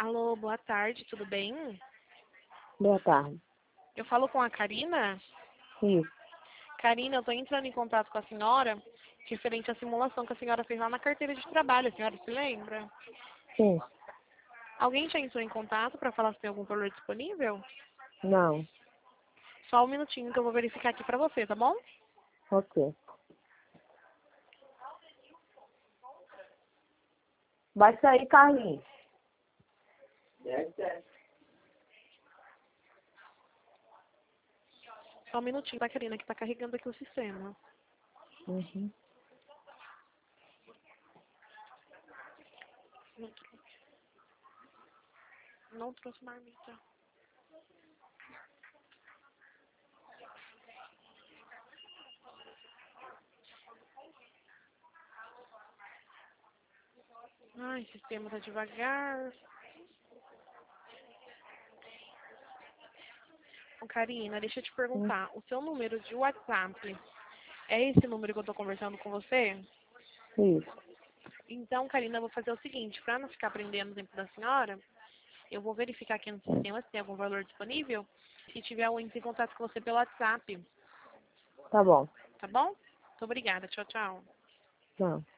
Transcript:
Alô, boa tarde, tudo bem? Boa tarde. Eu falo com a Karina. Isso. Karina, eu estou entrando em contato com a senhora referente à simulação que a senhora fez lá na carteira de trabalho. A senhora se lembra? Sim. Alguém já entrou em contato para falar se tem algum valor disponível? Não. Só um minutinho que eu vou verificar aqui para você, tá bom? Ok. Vai sair, Carlinhos. Só um minutinho, tá, Karina, que tá carregando aqui o sistema. Uhum. Não trouxe marmita. Ai, o sistema tá devagar. Ô, Karina, deixa eu te perguntar. O seu número de WhatsApp é esse número que eu tô conversando com você? Isso. Então, Karina, eu vou fazer o seguinte. Para não ficar prendendo o tempo da senhora, eu vou verificar aqui no sistema se tem algum valor disponível. Se tiver, eu entro em contato com você pelo WhatsApp. Tá bom. Tá bom? Muito obrigada. Tchau, tchau. Não.